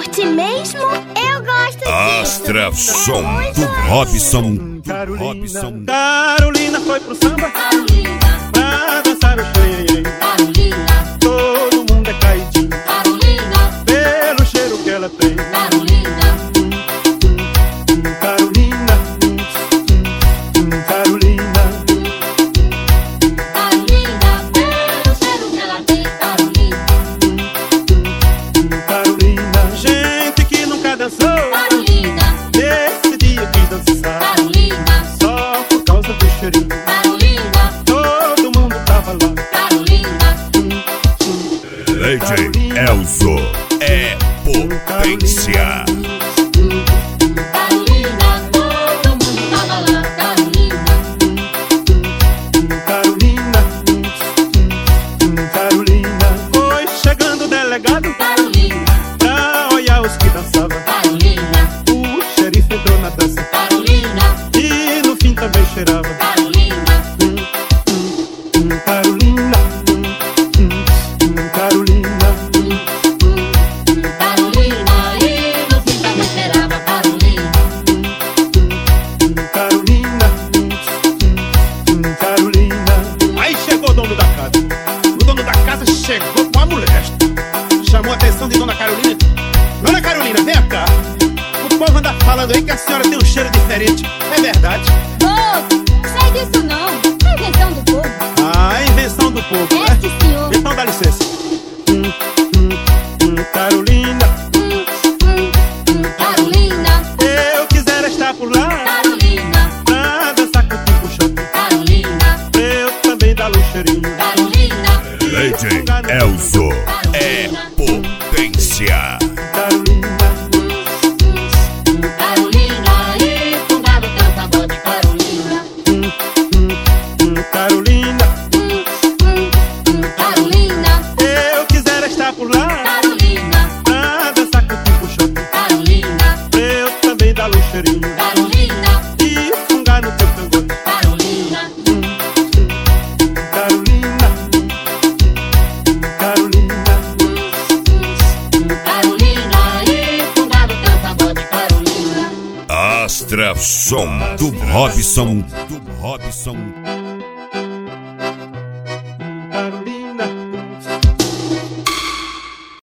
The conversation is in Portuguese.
Curte mesmo? Eu gosto disso. Astra Som do Robson. Carolina foi pro samba Carolina, pra dançar o xanhê. Carolina, Todo mundo é caidinho Carolina, pelo cheiro que ela tem. Carolina, Carolina, Carolina, Carolina, pelo cheiro que ela tem. Carolina, Carolina. Gente que nunca dançou, Carolina, nesse dia quis dançar Carolina, só por causa do cheirinho. Carolina, Todo mundo tava lá. Carolina, DJ Elzo é potência. Carolina, todo mundo tava lá. Carolina, Carolina, Carolina. Foi chegando o delegado Carolina, pra olhar os que dançavam. Carolina, O xerife entrou na dança Carolina, e no fim também cheirava. Carolina, Carolina, Carolina, Carolina, e no fim também cheirava. Carolina, Carolina, Carolina. Aí chegou o dono da casa. O dono da casa chegou com a mulher. Chamou a atenção de Dona Carolina. Dona Carolina, vem cá. O povo anda falando aí que a senhora tem um cheiro diferente. É verdade? sei disso não, é invenção do povo. Ah, invenção do povo, né? Sim, senhor. Então dá licença. Carolina, Carolina, eu quisera estar por lá Carolina, pra dançar com o tipo shopping. Carolina, Eu também dar um cheirinho. Carolina, DJ Elzo é potência. Carolina, Carolina, e fungar o teu pagode. Carolina, Carolina, Carolina, eu quisera estar por lá Carolina, pra dançar com o tipo shopping. Carolina, Eu também dar um cheirinho Carolina, e fungar no teu cangote. Carolina, Carolina, Carolina, Carolina, e fungar o teu pagode. Carolina. Astra Som do Robson.